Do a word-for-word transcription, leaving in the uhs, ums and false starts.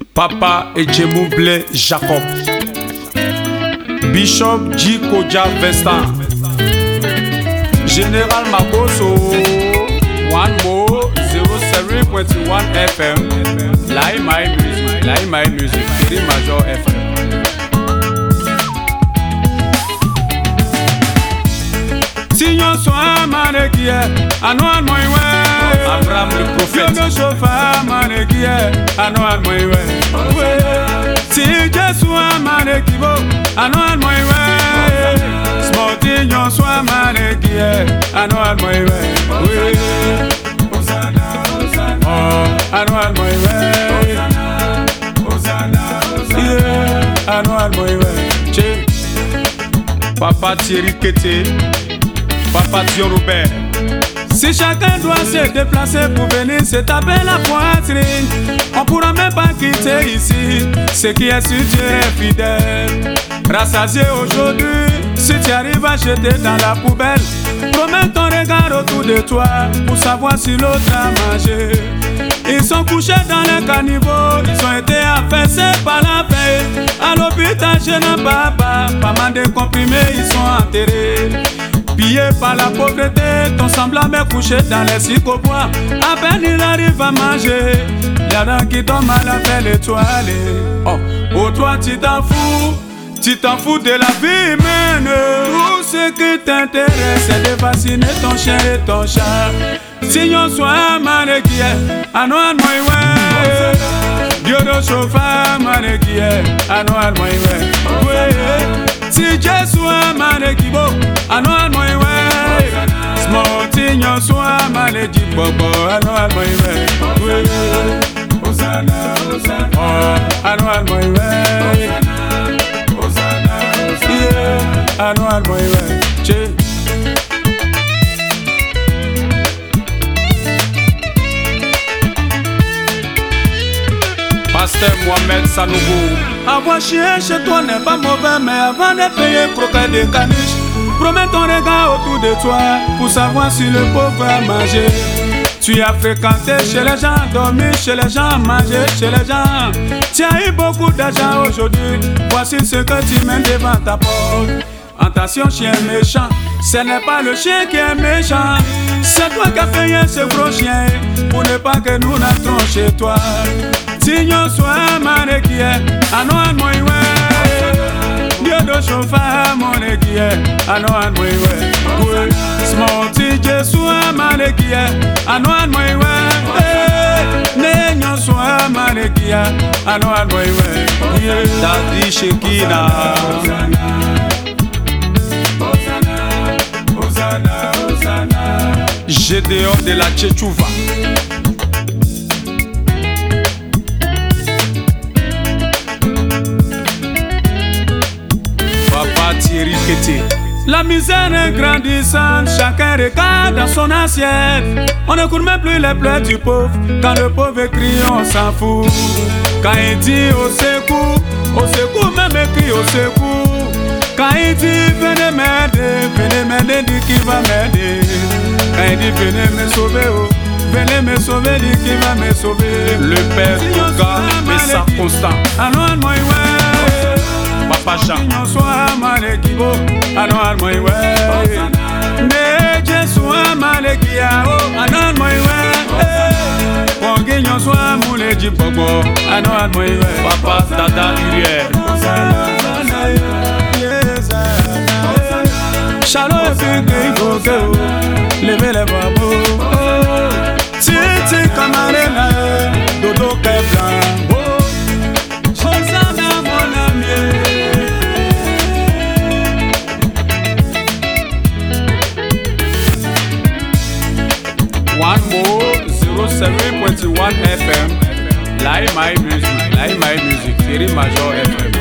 Papa Ejemouble Jacob, Bishop G. Koja Vesta, Général Makoso, One Mo, zero seven point one F M, Lai My Music, Lai My Music, Thierry Major F M. Tignon soit manekie, Anouan Moïwe, Abraham le prophète. Yono Chofa manekie, Anouan Moïwe. Si Dieu soit manekibo, Anouan Moïwe. Small Tignon soit manekie, Anouan Moïwe. Hosanna, Hosanna, oh, Anouan Moïwe. Hosanna, Hosanna, yeah, Anouan Moïwe. Che, Papa Thierry Kété, Papa Dion Robert. Si chacun doit se déplacer pour venir se taper la poitrine, on pourra même pas quitter ici. Ce qui est sûr, Dieu est fidèle. Rassasié aujourd'hui, si tu arrives à jeter dans la poubelle, promets ton regard autour de toi pour savoir si l'autre a mangé. Ils sont couchés dans les caniveaux, ils ont été affaissés par la paix. À l'hôpital, je n'ai pas, pas, pas mal de comprimés, ils sont enterrés. Pillé par la pauvreté, ton semblable est couché dans les psychobois. À peine il arrive à manger, y'a d'un qui tombe à la belle étoile. Oh, oh toi tu t'en fous, tu t'en fous de la vie humaine. Tout ce qui t'intéresse, c'est de vacciner ton chien et ton chat. Tignon soit manekie, Anouan Moïwe. Yono Chofa manekie, Anouan Moïwe. Si Dieu soit manekibo, Anouan Moïwe. Small Tignon soit manekibo, Anouan Moïwe. Hosanna, Hosanna, oh, Anouan Moïwe. Hosanna, Hosanna, yeah, Anouan Moïwe. Che. Pasteur Mohamed Sanogo. Avoir chien chez toi n'est pas mauvais, mais avant de payer croquet de caniche, promets ton regard autour de toi pour savoir si le pauvre a mangé. Tu as fréquenté chez les gens, dormi chez les gens, mangé chez les gens. Tu as eu beaucoup d'argent aujourd'hui, voici ce que tu mènes devant ta porte. Attention chien méchant, ce n'est pas le chien qui est méchant, c'est toi qui as payé ce gros chien pour ne pas que nous n'entrons chez toi. Tignon soit manekie, Anouan Moïwe. Yono Chofa manekie, Anouan Moïwe. Small Tignon soit manekie, Anouan Moïwe. Nenyon soit manekie, Anouan Moïwe. Daddy Shekina. Gédéon de la Tchétchouva. Papa Thierry Kété. La misère est grandissante, chacun regarde dans son assiette. On ne court même plus les pleurs du pauvre. Quand le pauvre crie, on s'en fout. Quand il dit au secours, au secours même écrit au secours. Quand il dit venez m'aider, venez m'aider, dit qui va m'aider. Quand il dit venez me sauver, oh, venez me sauver, dit qui va me sauver. Le père Toga, Messa Constant. Anouan Moïwe. Papa Jean. Tignon soit manekibo, Anouan Moïwe. Ne Dieu soit manekie, oh, Anouan Moïwe. Tignon soit moulé du bobo, Anouan Moïwe. Papa Dada Uriel. Chalot et puis qu'il faut que levez les bras. Titi Kamarena, Dodo Keblan. Hosanna mon ami. One Mo, zero seven point one F M, Lai My Music, Lai My Music, Thierry Major F M.